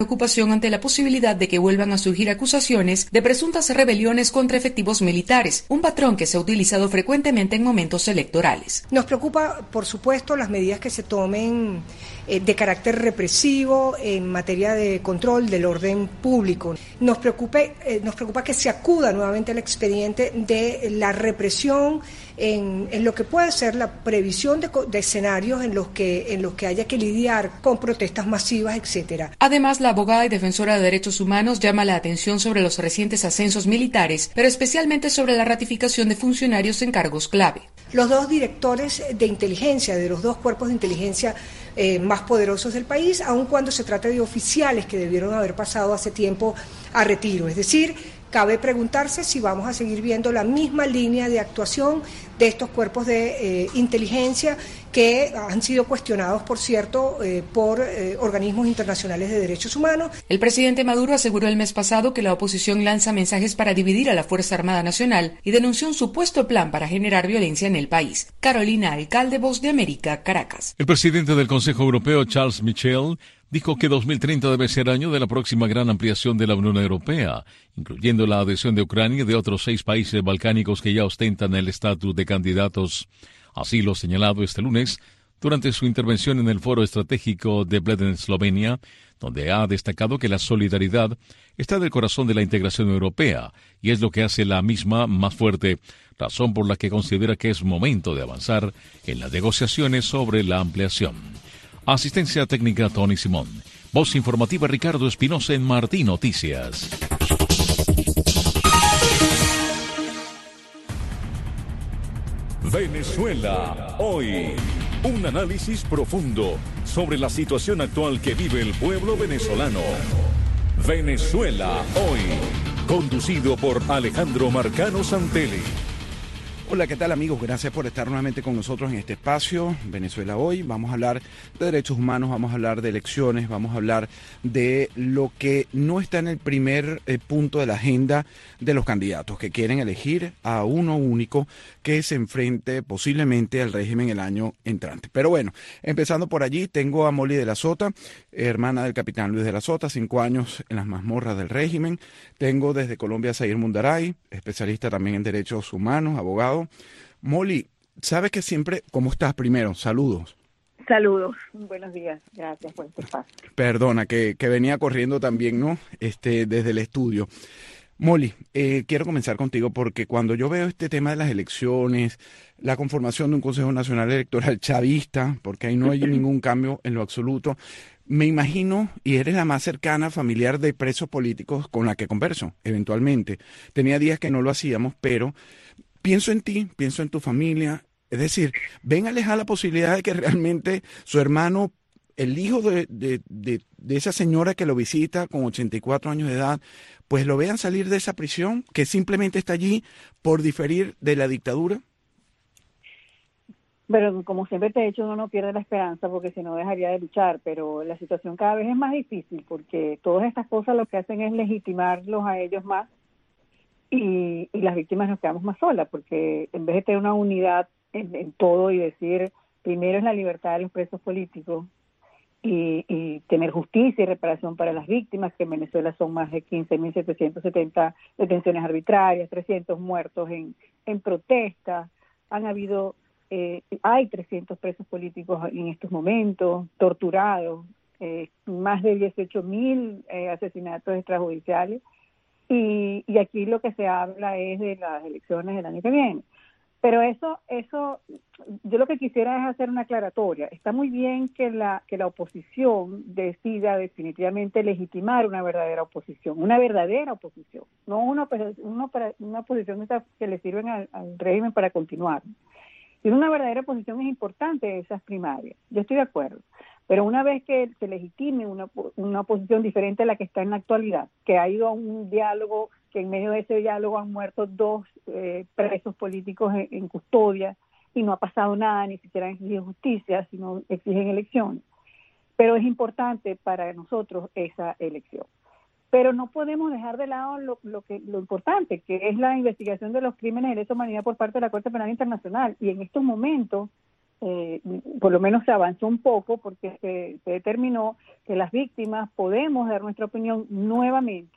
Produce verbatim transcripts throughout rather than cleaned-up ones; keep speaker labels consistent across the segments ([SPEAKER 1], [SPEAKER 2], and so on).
[SPEAKER 1] preocupación ante la posibilidad de que vuelvan a surgir acusaciones de presuntas rebeliones contra efectivos militares, un patrón que se ha utilizado frecuentemente en momentos electorales.
[SPEAKER 2] Nos preocupa, por supuesto, las medidas que se tomen eh, de carácter represivo en materia de control del orden público. Nos preocupa, eh, nos preocupa que se acuda nuevamente al expediente de la represión en, en lo que puede ser la previsión de, de escenarios en los que en los que haya que lidiar con protestas masivas, etcétera.
[SPEAKER 1] Además, la abogada y defensora de derechos humanos llama la atención sobre los recientes ascensos militares, pero especialmente sobre la ratificación de funcionarios en cargos clave.
[SPEAKER 2] Los dos directores de inteligencia, de los dos cuerpos de inteligencia eh, más poderosos del país, aun cuando se trata de oficiales que debieron haber pasado hace tiempo a retiro. Es decir, cabe preguntarse si vamos a seguir viendo la misma línea de actuación de estos cuerpos de eh, inteligencia que han sido cuestionados, por cierto, eh, por eh, organismos internacionales de derechos humanos.
[SPEAKER 1] El presidente Maduro aseguró el mes pasado que la oposición lanza mensajes para dividir a la Fuerza Armada Nacional y denunció un supuesto plan para generar violencia en el país. Carolina Alcalde, Voz de América, Caracas.
[SPEAKER 3] El presidente del Consejo Europeo, Charles Michel, dijo que dos mil treinta debe ser año de la próxima gran ampliación de la Unión Europea, incluyendo la adhesión de Ucrania y de otros seis países balcánicos que ya ostentan el estatus de candidatos. Así lo señalado este lunes durante su intervención en el Foro Estratégico de Bled en Eslovenia, donde ha destacado que la solidaridad está del corazón de la integración europea y es lo que hace la misma más fuerte, razón por la que considera que es momento de avanzar en las negociaciones sobre la ampliación. Asistencia técnica Tony Simón. Voz informativa Ricardo Espinosa en Martín Noticias.
[SPEAKER 4] Venezuela hoy. Un análisis profundo sobre la situación actual que vive el pueblo venezolano. Venezuela hoy. Conducido por Alejandro Marcano Santelli.
[SPEAKER 5] Hola, ¿qué tal amigos? Gracias por estar nuevamente con nosotros en este espacio, Venezuela Hoy. Vamos a hablar de derechos humanos, vamos a hablar de elecciones, vamos a hablar de lo que no está en el primer eh, punto de la agenda de los candidatos, que quieren elegir a uno único que se enfrente posiblemente al régimen el año entrante. Pero bueno, empezando por allí, tengo a Molly de la Sota, hermana del capitán Luis de la Sota, cinco años en las mazmorras del régimen. Tengo desde Colombia a Zair Mundaray, especialista también en derechos humanos, abogado. Molly, sabes que siempre, ¿cómo estás primero? Saludos.
[SPEAKER 6] Saludos, buenos días, gracias por este espacio.
[SPEAKER 5] Perdona, que, que venía corriendo también, ¿no? Este, desde el estudio. Molly, eh, quiero comenzar contigo porque cuando yo veo este tema de las elecciones, la conformación de un Consejo Nacional Electoral chavista, porque ahí no hay ningún cambio en lo absoluto, me imagino, y eres la más cercana familiar de presos políticos con la que converso, eventualmente. Tenía días que no lo hacíamos, pero pienso en ti, pienso en tu familia, es decir, ven a alejar la posibilidad de que realmente su hermano, el hijo de, de, de, de esa señora que lo visita con ochenta y cuatro años de edad, pues lo vean salir de esa prisión que simplemente está allí por diferir de la dictadura.
[SPEAKER 6] Pero como siempre te he dicho, uno no pierde la esperanza porque si no dejaría de luchar, pero la situación cada vez es más difícil porque todas estas cosas lo que hacen es legitimarlos a ellos más. Y, y las víctimas nos quedamos más solas, porque en vez de tener una unidad en, en todo y decir, primero es la libertad de los presos políticos y, y tener justicia y reparación para las víctimas, que en Venezuela son más de quince mil setecientos setenta detenciones arbitrarias, trescientos muertos en, en protestas, han habido, eh, hay trescientos presos políticos en estos momentos, torturados, eh, más de dieciocho mil eh, asesinatos extrajudiciales. Y, y aquí lo que se habla es de las elecciones del año que viene. Pero eso, eso, yo lo que quisiera es hacer una aclaratoria. Está muy bien que la que la oposición decida definitivamente legitimar una verdadera oposición, una verdadera oposición, no una, una, una oposición que le sirven al, al régimen para continuar. Y una verdadera oposición es importante esas primarias. Yo estoy de acuerdo. Pero una vez que se legitime una, una oposición diferente a la que está en la actualidad, que ha ido a un diálogo, que en medio de ese diálogo han muerto dos eh, presos políticos en, en custodia y no ha pasado nada, ni siquiera han exigido justicia, sino exigen elecciones. Pero es importante para nosotros esa elección. Pero no podemos dejar de lado lo, lo, que, lo importante, que es la investigación de los crímenes de lesa humanidad por parte de la Corte Penal Internacional. Y en estos momentos eh, por lo menos se avanzó un poco porque se, se determinó que las víctimas podemos dar nuestra opinión nuevamente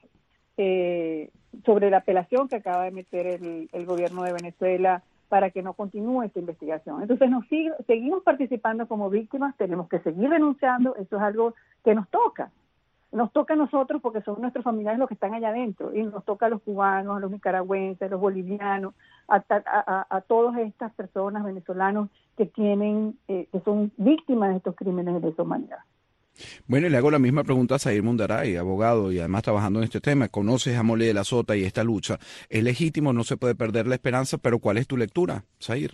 [SPEAKER 6] eh, sobre la apelación que acaba de meter el, el gobierno de Venezuela para que no continúe esta investigación. Entonces nos sigue, seguimos participando como víctimas, tenemos que seguir denunciando, eso es algo que nos toca. Nos toca a nosotros porque son nuestros familiares los que están allá adentro, y nos toca a los cubanos, a los nicaragüenses, a los bolivianos, a, a, a, a todas estas personas venezolanos que tienen, eh, que son víctimas de estos crímenes de lesa humanidad.
[SPEAKER 5] Bueno, y le hago la misma pregunta a Zair Mundaray, abogado y además trabajando en este tema. Conoces a Molly de la Sota y esta lucha. Es legítimo, no se puede perder la esperanza, pero ¿cuál es tu lectura, Zair?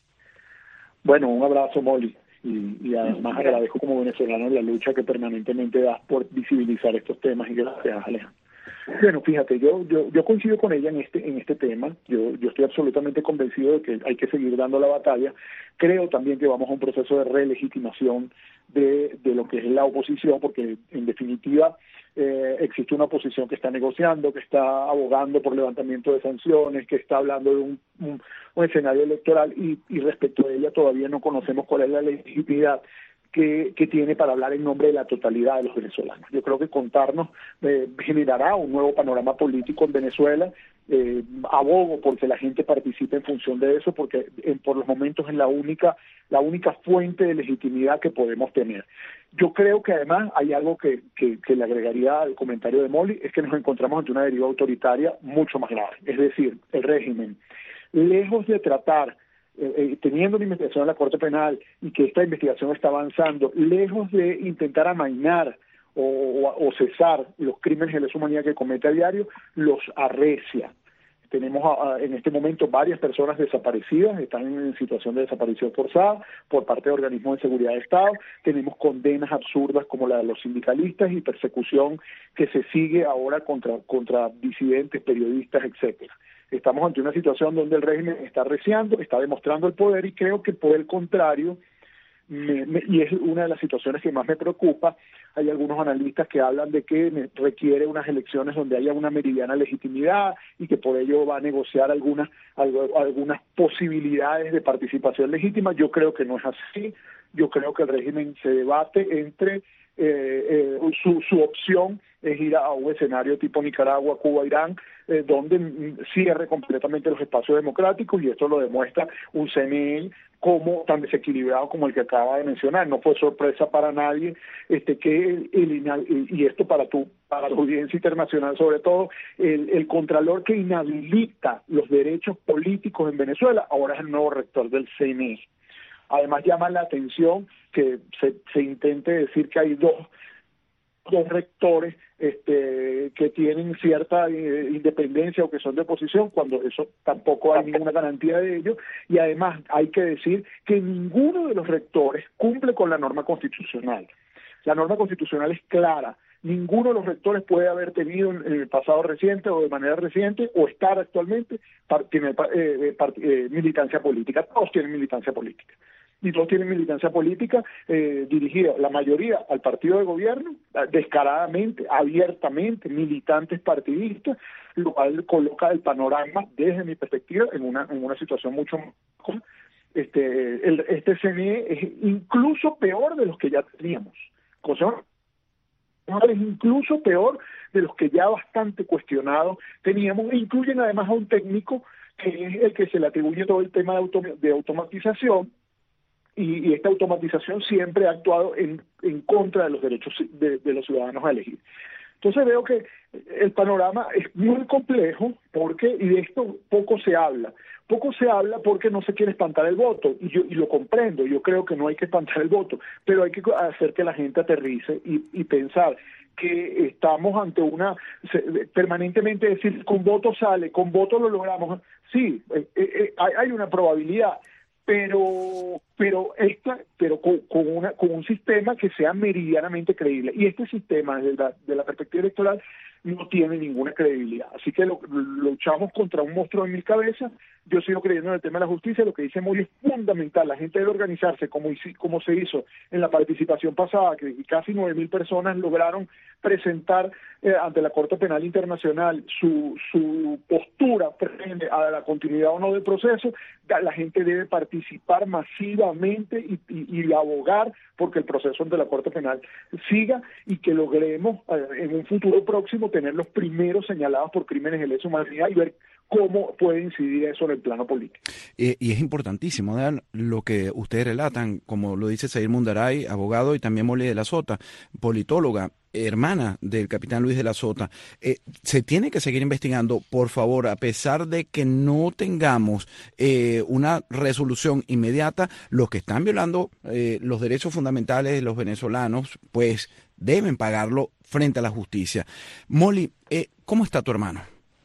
[SPEAKER 7] Bueno, un abrazo, Molly. Y, y además agradezco como venezolano la lucha que permanentemente das por visibilizar estos temas, y gracias, Alejandro. Bueno, fíjate, yo yo yo coincido con ella en este en este tema. Yo yo estoy absolutamente convencido de que hay que seguir dando la batalla. Creo también que vamos a un proceso de relegitimación de, de lo que es la oposición, porque en definitiva eh, existe una oposición que está negociando, que está abogando por levantamiento de sanciones, que está hablando de un, un, un escenario electoral, y, y respecto a ella todavía no conocemos cuál es la legitimidad que, que tiene para hablar en nombre de la totalidad de los venezolanos. Yo creo que contarnos eh, generará un nuevo panorama político en Venezuela. Eh, abogo porque la gente participe en función de eso, porque en, por los momentos es la única la única fuente de legitimidad que podemos tener. Yo creo que además hay algo que, que, que le agregaría al comentario de Molly, es que nos encontramos ante una deriva autoritaria mucho más grave. Es decir, el régimen, lejos de tratar Eh, eh, teniendo una investigación en la Corte Penal y que esta investigación está avanzando, lejos de intentar amainar o, o, o cesar los crímenes de lesa humanidad que comete a diario, los arrecia. Tenemos a, a, en este momento varias personas desaparecidas, están en situación de desaparición forzada por parte de organismos de seguridad de Estado. Tenemos condenas absurdas como la de los sindicalistas y persecución que se sigue ahora contra, contra disidentes, periodistas, etcétera. Estamos ante una situación donde el régimen está arreciando, está demostrando el poder, y creo que por el contrario, me, me, y es una de las situaciones que más me preocupa, hay algunos analistas que hablan de que requiere unas elecciones donde haya una meridiana legitimidad y que por ello va a negociar algunas, algunas posibilidades de participación legítima. Yo creo que no es así. Yo creo que el régimen se debate entre eh, eh, su, su opción es ir a un escenario tipo Nicaragua, Cuba, Irán, eh, donde cierre completamente los espacios democráticos, y esto lo demuestra un C N E como tan desequilibrado como el que acaba de mencionar. No fue sorpresa para nadie este que el, el, y esto para tu para la audiencia internacional sobre todo, el, el contralor que inhabilita los derechos políticos en Venezuela ahora es el nuevo rector del C N E. Además llama la atención que se, se intente decir que hay dos dos rectores este, que tienen cierta eh, independencia o que son de oposición, cuando eso tampoco hay ninguna garantía de ello, y además hay que decir que ninguno de los rectores cumple con la norma constitucional. La norma constitucional es clara. Ninguno de los rectores puede haber tenido en el pasado reciente o de manera reciente o estar actualmente part, tiene, eh, part, eh, militancia política. Todos tienen militancia política. Y todos tienen militancia política eh, dirigida, la mayoría, al partido de gobierno, descaradamente, abiertamente, militantes partidistas, lo cual coloca el panorama, desde mi perspectiva, en una en una situación mucho más... Este, el, este C N E es incluso peor de los que ya teníamos. Cosa es incluso peor de los que ya bastante cuestionados teníamos, e incluyen además a un técnico que es el que se le atribuye todo el tema de, autom de automatización, y, y esta automatización siempre ha actuado en, en contra de los derechos de, de los ciudadanos a elegir. Entonces veo que el panorama es muy complejo, porque, y de esto poco se habla, poco se habla porque no se quiere espantar el voto, y yo y lo comprendo, yo creo que no hay que espantar el voto, pero hay que hacer que la gente aterrice y, y pensar que estamos ante una, se, permanentemente decir, con voto sale, con voto lo logramos, sí, eh, eh, hay, hay una probabilidad, pero pero esta pero con, con una con un sistema que sea meridianamente creíble, y este sistema desde la, de la perspectiva electoral no tiene ninguna credibilidad. Así que lo, luchamos contra un monstruo de mil cabezas. Yo sigo creyendo en el tema de la justicia. Lo que dice Mori es fundamental. La gente debe organizarse como, como se hizo en la participación pasada, que casi nueve mil personas lograron presentar eh, ante la Corte Penal Internacional su, su postura frente a la continuidad o no del proceso. La gente debe participar masivamente y, y, y abogar porque el proceso ante la Corte Penal siga y que logremos eh, en un futuro próximo tener los primeros señalados por crímenes de lesa humanidad y ver cómo puede incidir eso en el plano político.
[SPEAKER 5] Eh, y es importantísimo, ¿verdad? Lo que ustedes relatan, como lo dice Zair Mundaray, abogado, y también Moli de la Sota, politóloga, hermana del capitán Luis de la Sota. Eh, se tiene que seguir investigando, por favor, a pesar de que no tengamos eh, una resolución inmediata, los que están violando eh, los derechos fundamentales de los venezolanos, pues deben pagarlo frente a la justicia. Moli, eh, ¿cómo está tu hermano?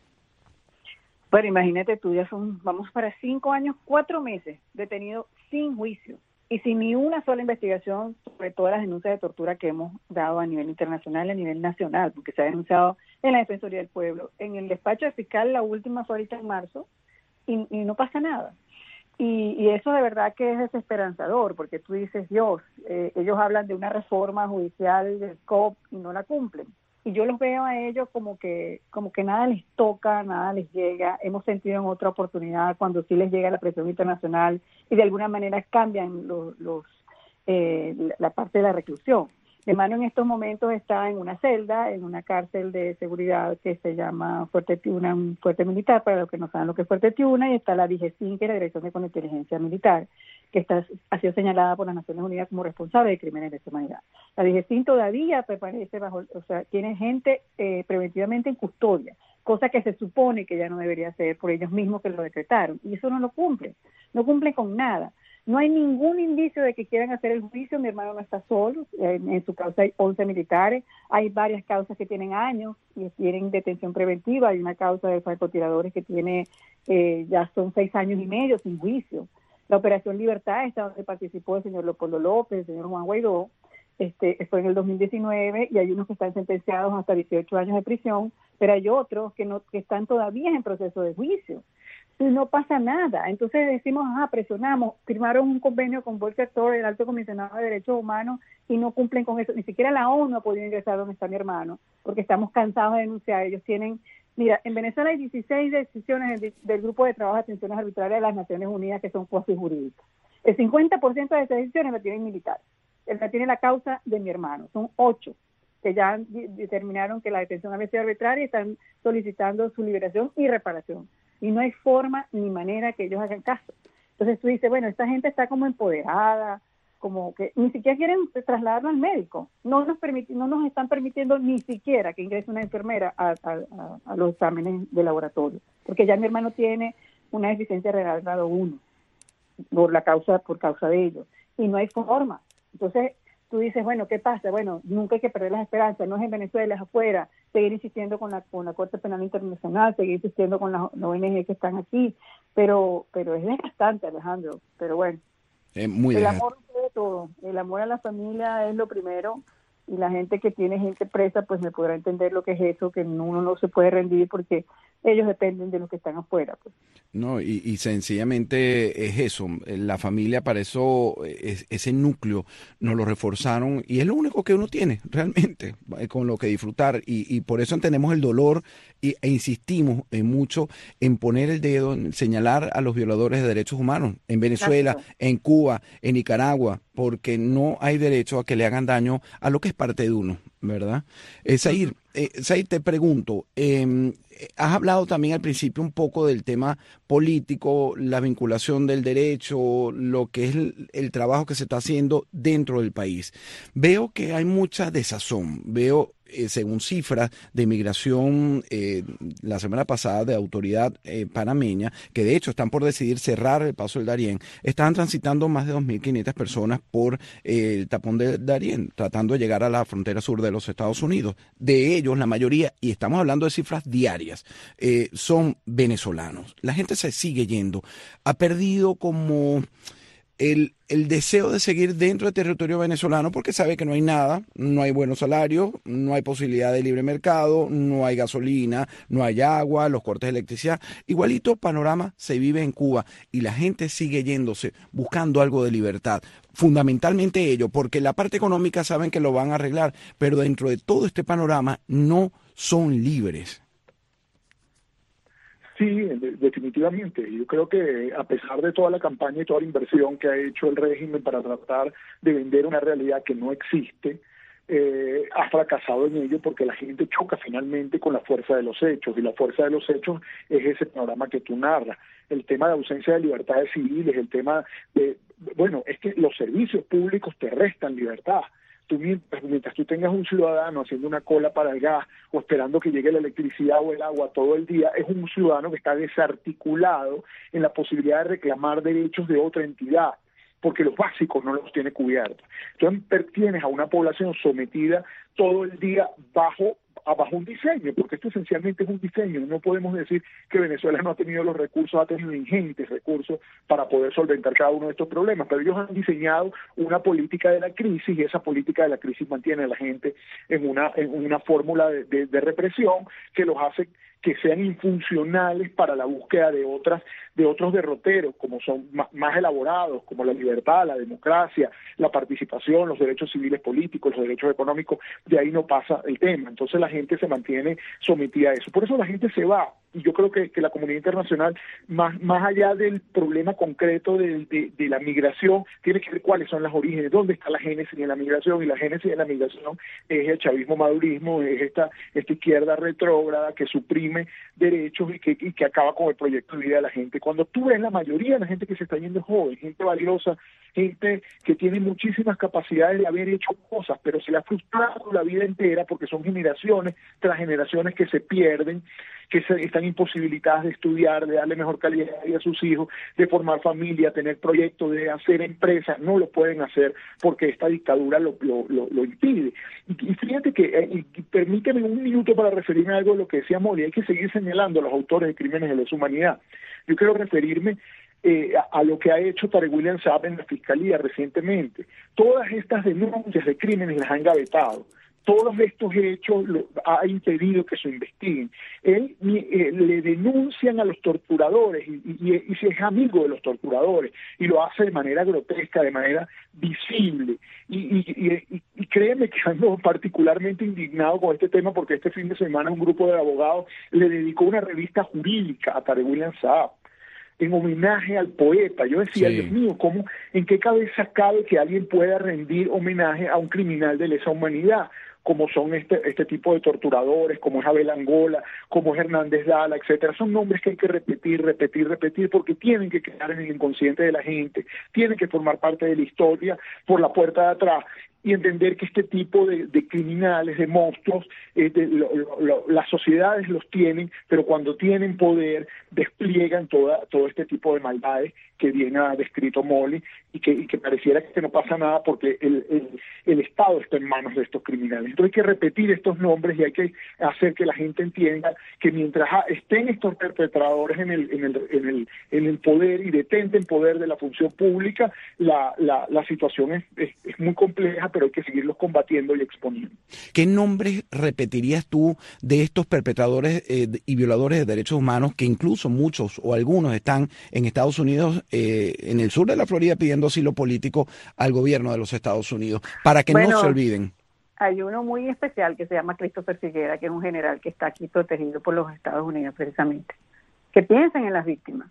[SPEAKER 6] Bueno, imagínate tú, ya son, vamos para cinco años, cuatro meses detenido sin juicio y sin ni una sola investigación sobre todas las denuncias de tortura que hemos dado a nivel internacional y a nivel nacional, porque se ha denunciado en la Defensoría del Pueblo, en el despacho del fiscal, la última fue ahorita en marzo, y, y no pasa nada. Y, y eso de verdad que es desesperanzador, porque tú dices, Dios, eh, ellos hablan de una reforma judicial del C O P y no la cumplen. Y yo los veo a ellos como que como que nada les toca, nada les llega. Hemos sentido en otra oportunidad cuando sí les llega la presión internacional y de alguna manera cambian los, los eh, la parte de la reclusión. Mi hermano en estos momentos está en una celda, en una cárcel de seguridad que se llama Fuerte Tiuna, un fuerte militar, para los que no saben lo que es Fuerte Tiuna, y está la DIGESIN, que es la Dirección de Contrainteligencia Militar, que está, ha sido señalada por las Naciones Unidas como responsable de crímenes de lesa humanidad. La DIGESIN todavía permanece bajo, o sea, tiene gente eh, preventivamente en custodia, cosa que se supone que ya no debería ser por ellos mismos que lo decretaron, y eso no lo cumple, no cumple con nada. No hay ningún indicio de que quieran hacer el juicio. Mi hermano no está solo, en, en su causa hay once militares, hay varias causas que tienen años y tienen detención preventiva, hay una causa de francotiradores que tiene, eh, ya son seis años y medio sin juicio. La Operación Libertad, esta donde participó el señor Leopoldo López, el señor Juan Guaidó, este, fue en el dos mil diecinueve, y hay unos que están sentenciados hasta dieciocho años de prisión, pero hay otros que no que están todavía en proceso de juicio. Y no pasa nada. Entonces decimos, ah, presionamos, firmaron un convenio con Volker Turk, el Alto Comisionado de Derechos Humanos, y no cumplen con eso. Ni siquiera la ONU ha podido ingresar donde está mi hermano, porque estamos cansados de denunciar. Ellos tienen, mira, en Venezuela hay dieciséis decisiones del, del Grupo de Trabajo de Atenciones Arbitrarias de las Naciones Unidas que son cuasi jurídicas. El cincuenta por ciento de esas decisiones la tienen militares. Él la tiene la causa de mi hermano. Son ocho que ya determinaron que la detención había sido arbitraria y están solicitando su liberación y reparación. Y no hay forma ni manera que ellos hagan caso. Entonces tú dices, bueno, esta gente está como empoderada, como que ni siquiera quieren trasladarlo al médico. No nos permiti- no nos están permitiendo ni siquiera que ingrese una enfermera a, a, a, a los exámenes de laboratorio, porque ya mi hermano tiene una deficiencia renal grado uno por la causa por causa de ellos, y no hay forma. Entonces tú dices, bueno, ¿qué pasa? Bueno, nunca hay que perder las esperanzas, no es en Venezuela, es afuera, seguir insistiendo con la con la Corte Penal Internacional, seguir insistiendo con las O N G que están aquí, pero pero es desgastante, Alejandro, pero bueno.
[SPEAKER 5] Es muy
[SPEAKER 6] el
[SPEAKER 5] desgastante.
[SPEAKER 6] amor de todo, el amor a la familia es lo primero, y la gente que tiene gente presa pues me podrá entender lo que es eso, que uno no se puede rendir porque ellos dependen de los que están afuera, pues.
[SPEAKER 5] No, y, y sencillamente es eso, la familia para eso, es, ese núcleo nos lo reforzaron y es lo único que uno tiene realmente con lo que disfrutar, y, y por eso entendemos el dolor y, e insistimos en mucho en poner el dedo, en señalar a los violadores de derechos humanos en Venezuela,
[SPEAKER 6] Exacto.
[SPEAKER 5] en Cuba, en Nicaragua, porque no hay derecho a que le hagan daño a lo que es parte de uno, ¿verdad? Eh, Zair, eh, Zair, te pregunto, eh, has hablado también al principio un poco del tema político, la vinculación del derecho, lo que es el, el trabajo que se está haciendo dentro del país. Veo que hay mucha desazón, veo eh, según cifras de migración eh, la semana pasada de autoridad eh, panameña, que de hecho están por decidir cerrar el paso del Darién, estaban transitando más de dos mil quinientas personas por eh, el tapón del Darién, tratando de llegar a la frontera sur de los Estados Unidos. De ellos, la mayoría, y estamos hablando de cifras diarias, eh, son venezolanos. La gente se sigue yendo. Ha perdido como el, el deseo de seguir dentro del territorio venezolano porque sabe que no hay nada, no hay buenos salarios, no hay posibilidad de libre mercado, no hay gasolina, no hay agua, los cortes de electricidad. Igualito panorama se vive en Cuba y la gente sigue yéndose, buscando algo de libertad. Fundamentalmente ello, porque la parte económica saben que lo van a arreglar, pero dentro de todo este panorama no son libres.
[SPEAKER 7] Sí, definitivamente. Yo creo que a pesar de toda la campaña y toda la inversión que ha hecho el régimen para tratar de vender una realidad que no existe, eh, ha fracasado en ello porque la gente choca finalmente con la fuerza de los hechos, y la fuerza de los hechos es ese panorama que tú narras. El tema de ausencia de libertades civiles, el tema de, bueno, es que los servicios públicos te restan libertad. Tú mientras, mientras tú tengas un ciudadano haciendo una cola para el gas o esperando que llegue la electricidad o el agua todo el día, es un ciudadano que está desarticulado en la posibilidad de reclamar derechos de otra entidad, porque los básicos no los tiene cubiertos. Entonces tienes a una población sometida todo el día bajo bajo un diseño, porque esto esencialmente es un diseño. No podemos decir que Venezuela no ha tenido los recursos, ha tenido ingentes recursos para poder solventar cada uno de estos problemas, pero ellos han diseñado una política de la crisis, y esa política de la crisis mantiene a la gente en una, en una fórmula de, de, de represión que los hace que sean infuncionales para la búsqueda de otras de otros derroteros, como son más, más elaborados, como la libertad, la democracia, la participación, los derechos civiles políticos, los derechos económicos. De ahí no pasa el tema. Entonces la gente se mantiene sometida a eso. Por eso la gente se va. Y yo creo que, que la comunidad internacional, más, más allá del problema concreto de, de, de la migración, tiene que ver cuáles son las orígenes, dónde está la génesis de la migración, y la génesis de la migración es el chavismo-madurismo, es esta, esta izquierda retrógrada que suprime derechos y que, y que acaba con el proyecto de vida de la gente. Cuando tú ves la mayoría de la gente que se está yendo es joven, gente valiosa, gente que tiene muchísimas capacidades de haber hecho cosas, pero se le ha frustrado la vida entera porque son generaciones tras generaciones que se pierden, que se, están imposibilitadas de estudiar, de darle mejor calidad de vida a sus hijos, de formar familia, tener proyectos, de hacer empresas. No lo pueden hacer porque esta dictadura lo, lo, lo, lo impide. Y, y fíjate que, eh, y permíteme un minuto para referirme a algo de lo que decía Molly. Hay que seguir señalando a los autores de crímenes de lesa humanidad. Yo quiero referirme Eh, a, a lo que ha hecho Tarek William Saab en la Fiscalía recientemente. Todas estas denuncias de crímenes las han gavetado. Todos estos hechos lo, ha impedido que se investiguen. Él eh, le denuncian a los torturadores y, y, y se es amigo de los torturadores, y lo hace de manera grotesca, de manera visible. Y, y, y, y créeme que ando particularmente indignado con este tema, porque este fin de semana un grupo de abogados le dedicó una revista jurídica a Tarek William Saab, en homenaje al poeta. Yo decía, sí. Dios mío, ¿cómo, en qué cabeza cabe que alguien pueda rendir homenaje a un criminal de lesa humanidad, como son este este tipo de torturadores, como es Abel Angola, como es Hernández Dala, etcétera? Son nombres que hay que repetir, repetir, repetir, porque tienen que quedar en el inconsciente de la gente, tienen que formar parte de la historia por la puerta de atrás, y entender que este tipo de, de criminales, de monstruos, eh, de, lo, lo, las sociedades los tienen, pero cuando tienen poder despliegan toda todo este tipo de maldades que bien ha descrito Molly, y que, y que pareciera que no pasa nada porque el, el, el Estado está en manos de estos criminales. Entonces hay que repetir estos nombres y hay que hacer que la gente entienda que mientras estén estos perpetradores en el, en el, en el, en el poder y detenten poder de la función pública, la, la, la situación es, es, es muy compleja, pero hay que seguirlos combatiendo y exponiendo.
[SPEAKER 5] ¿Qué nombres repetirías tú de estos perpetradores eh, y violadores de derechos humanos, que incluso muchos o algunos están en Estados Unidos, eh, en el sur de la Florida, pidiendo asilo político al gobierno de los Estados Unidos, para que bueno, no se olviden?
[SPEAKER 6] Hay uno muy especial que se llama Christopher Figuera, que es un general que está aquí protegido por los Estados Unidos precisamente. Que piensen en las víctimas.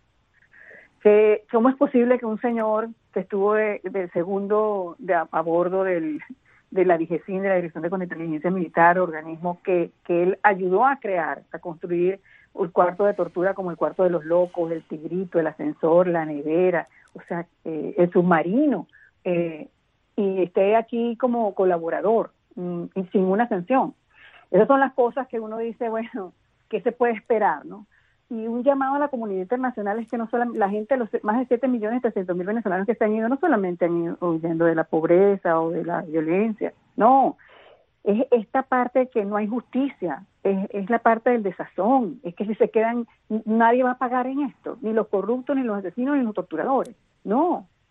[SPEAKER 6] Que ¿Cómo es posible que un señor que estuvo de, de segundo de, a, a bordo del, de la D G C I N, de la Dirección de Contrainteligencia Militar, organismo que, que él ayudó a crear, a construir el cuarto de tortura como el cuarto de los locos, el tigrito, el ascensor, la nevera, o sea, eh, el submarino, eh, y esté aquí como colaborador mm, y sin una sanción? Esas son las cosas que uno dice, bueno, ¿qué se puede esperar, no? Y un llamado a la comunidad internacional es que no solamente la gente, los más de siete millones trescientos mil venezolanos que se han ido, no solamente han ido huyendo de la pobreza o de la violencia, no, es esta parte de que no hay justicia, es, es la parte del desazón, es que si se quedan, nadie va a pagar en esto, ni los corruptos, ni los asesinos, ni los torturadores, no. O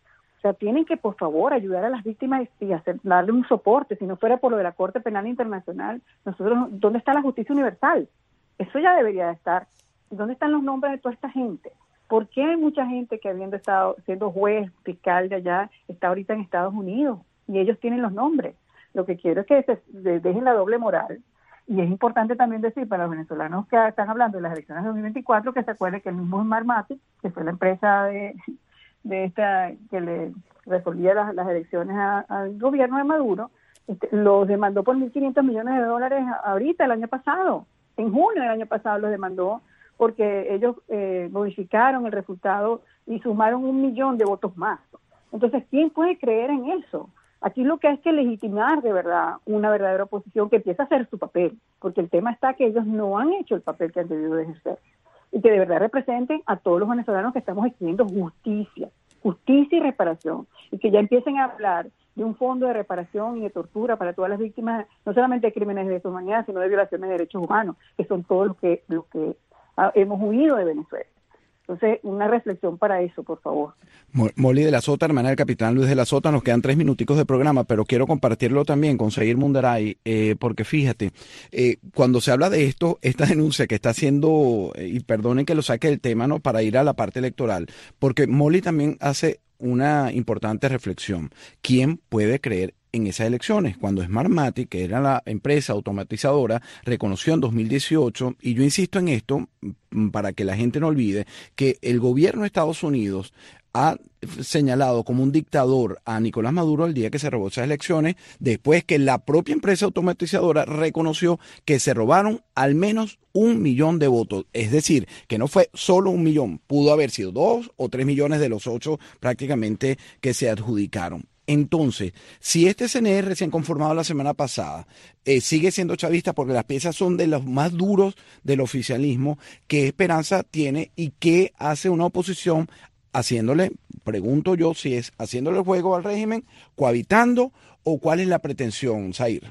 [SPEAKER 6] sea, tienen que, por favor, ayudar a las víctimas y hacer, darle un soporte. Si no fuera por lo de la Corte Penal Internacional, nosotros, ¿dónde está la justicia universal? Eso ya debería de estar. ¿Dónde están los nombres de toda esta gente? ¿Por qué hay mucha gente que habiendo estado siendo juez, fiscal de allá, está ahorita en Estados Unidos? Y ellos tienen los nombres. Lo que quiero es que se dejen la doble moral. Y es importante también decir para los venezolanos que están hablando de las elecciones de dos mil veinticuatro que se acuerden que el mismo Smartmatic, que fue la empresa de, de esta que le resolvía las, las elecciones al gobierno de Maduro, este, los demandó por mil quinientos millones de dólares ahorita, el año pasado. En junio del año pasado los demandó porque ellos eh, modificaron el resultado y sumaron un millón de votos más. Entonces, ¿quién puede creer en eso? Aquí lo que hay que legitimar de verdad una verdadera oposición que empiece a hacer su papel, porque el tema está que ellos no han hecho el papel que han debido de ejercer y que de verdad representen a todos los venezolanos que estamos exigiendo justicia, justicia y reparación, y que ya empiecen a hablar de un fondo de reparación y de tortura para todas las víctimas, no solamente de crímenes de deshumanidad, sino de violaciones de derechos humanos, que son todos los que, los que ah, hemos huido de Venezuela. Entonces, una reflexión para eso, por favor.
[SPEAKER 5] Molly de la Sota, hermana del capitán Luis de la Sota, nos quedan tres minuticos de programa, pero quiero compartirlo también con Zair Mundaray, eh, porque fíjate, eh, cuando se habla de esto, esta denuncia que está haciendo, eh, y perdonen que lo saque del tema, ¿no?, para ir a la parte electoral, porque Molly también hace una importante reflexión. ¿Quién puede creer en esas elecciones? Cuando Smartmatic, que era la empresa automatizadora, reconoció en dos mil dieciocho, y yo insisto en esto para que la gente no olvide, que el gobierno de Estados Unidos ha señalado como un dictador a Nicolás Maduro el día que se robó esas elecciones, después que la propia empresa automatizadora reconoció que se robaron al menos un millón de votos. Es decir, que no fue solo un millón, pudo haber sido dos o tres millones de los ocho prácticamente que se adjudicaron. Entonces, si este C N E recién conformado la semana pasada eh, sigue siendo chavista porque las piezas son de los más duros del oficialismo, ¿qué esperanza tiene y qué hace una oposición haciéndole, pregunto yo, si es haciéndole el juego al régimen, cohabitando, o cuál es la pretensión, Zair?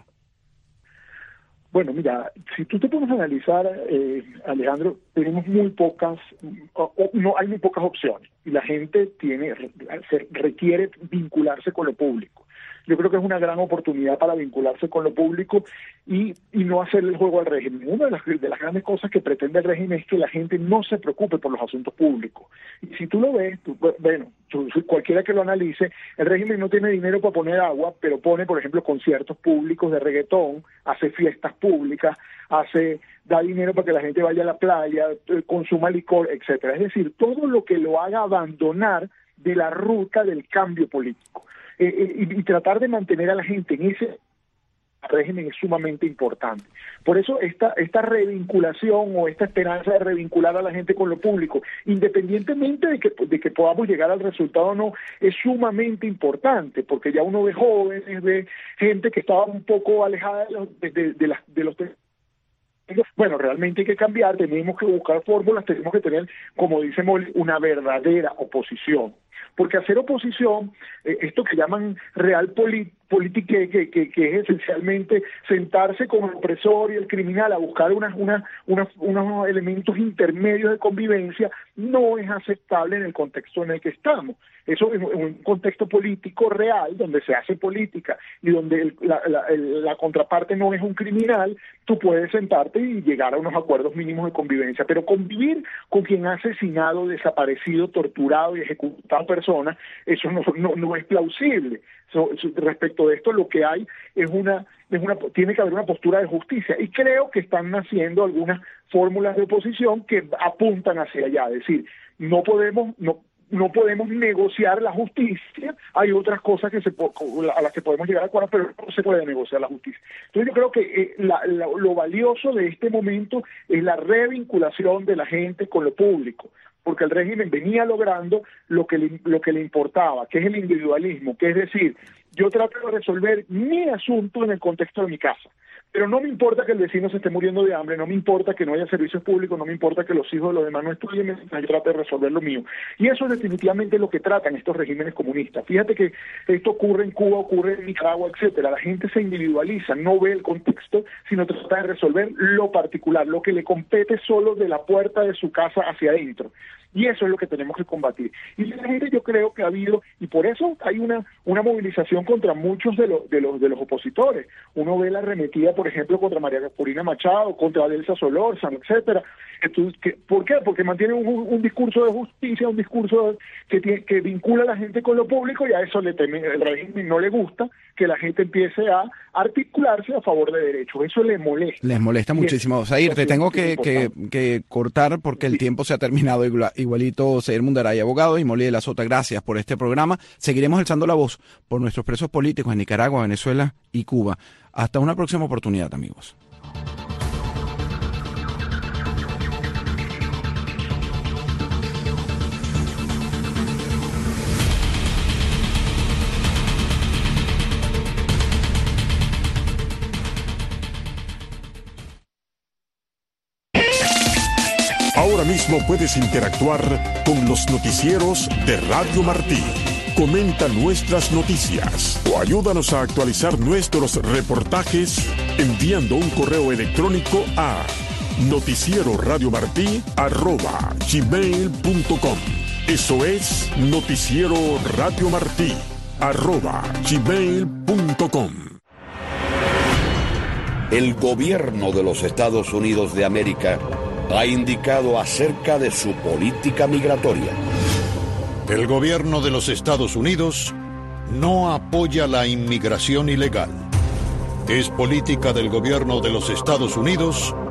[SPEAKER 7] Bueno, mira, si tú te pones a analizar, eh, Alejandro, tenemos muy pocas, o, o, no hay muy pocas opciones, y la gente tiene, se requiere vincularse con lo público. Yo creo que es una gran oportunidad para vincularse con lo público y, y no hacer el juego al régimen. Una de las, de las grandes cosas que pretende el régimen es que la gente no se preocupe por los asuntos públicos. Y si tú lo ves, tú, bueno, tú, cualquiera que lo analice, el régimen no tiene dinero para poner agua, pero pone, por ejemplo, conciertos públicos de reggaetón, hace fiestas públicas, hace da dinero para que la gente vaya a la playa, consuma licor, etcétera. Es decir, todo lo que lo haga abandonar de la ruta del cambio político. Eh, eh, y, y tratar de mantener a la gente en ese régimen es sumamente importante. Por eso esta esta revinculación o esta esperanza de revincular a la gente con lo público, independientemente de que, de que podamos llegar al resultado o no, es sumamente importante, porque ya uno ve jóvenes, ve gente que estaba un poco alejada de los, de, de, de, las, de los bueno, realmente hay que cambiar, tenemos que buscar fórmulas, tenemos que tener, como dice Molly, una verdadera oposición. Porque hacer oposición, eh, esto que llaman real política, que, que, que, que es esencialmente sentarse con el opresor y el criminal a buscar unas, unas, unas, unos elementos intermedios de convivencia, no es aceptable en el contexto en el que estamos. Eso es un contexto político real, donde se hace política y donde el, la, la, el, la contraparte no es un criminal, tú puedes sentarte y llegar a unos acuerdos mínimos de convivencia, pero convivir con quien ha asesinado, desaparecido, torturado y ejecutado personas, eso no, no, no es plausible. So, so, respecto de esto, lo que hay es una, es una, tiene que haber una postura de justicia, y creo que están naciendo algunas fórmulas de oposición que apuntan hacia allá, es decir, no podemos, no no podemos negociar la justicia, hay otras cosas que se a las que podemos llegar a acuerdo, pero no se puede negociar la justicia. Entonces yo creo que eh, la, la, lo valioso de este momento es la revinculación de la gente con lo público, porque el régimen venía logrando lo que le, lo que le importaba, que es el individualismo, que es decir, yo trato de resolver mi asunto en el contexto de mi casa, Pero no me importa que el vecino se esté muriendo de hambre, no me importa que no haya servicios públicos, no me importa que los hijos de los demás no estudien, yo trate de resolver lo mío. Y eso es definitivamente lo que tratan estos regímenes comunistas. Fíjate que esto ocurre en Cuba, ocurre en Nicaragua, etcétera. La gente se individualiza, no ve el contexto, sino trata de resolver lo particular, lo que le compete solo de la puerta de su casa hacia adentro. Y eso es lo que tenemos que combatir. Y la gente, yo creo que ha habido, y por eso hay una una movilización contra muchos de los de los de los opositores. Uno ve la arremetida, por ejemplo, contra María Corina Machado, contra Adelsa Solórzano, etcétera. Entonces, ¿qué, ¿por qué? Porque mantiene un, un discurso de justicia, un discurso que tiene, que vincula a la gente con lo público, y a eso le teme, el régimen no le gusta que la gente empiece a articularse a favor de derechos. Eso les molesta.
[SPEAKER 5] Les molesta muchísimo. Zair, te tengo que, que, que cortar porque el tiempo se ha terminado. Igualito, Zair Mundaray, abogado, y Molly de la Sota, gracias por este programa. Seguiremos alzando la voz por nuestros presos políticos en Nicaragua, Venezuela y Cuba. Hasta una próxima oportunidad, amigos.
[SPEAKER 8] Ahora mismo puedes interactuar con los noticieros de Radio Martí. Comenta nuestras noticias o ayúdanos a actualizar nuestros reportajes enviando un correo electrónico a noticieroradiomartí arroba gmail punto com. Eso es Noticiero Radio Martí arroba gmail punto com.
[SPEAKER 9] El gobierno de los Estados Unidos de América ha indicado acerca de su política migratoria.
[SPEAKER 10] El gobierno de los Estados Unidos no apoya la inmigración ilegal. Es política del gobierno de los Estados Unidos